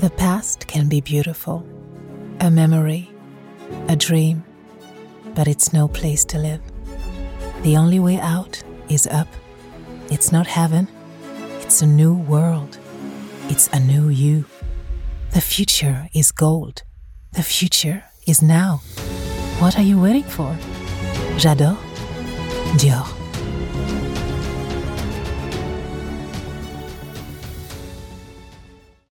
The past can be beautiful, a memory, a dream, but it's no place to live. The only way out is up. It's not heaven, it's a new world. It's a new you. The future is gold. The future is now. What are you waiting for? J'adore. Dior.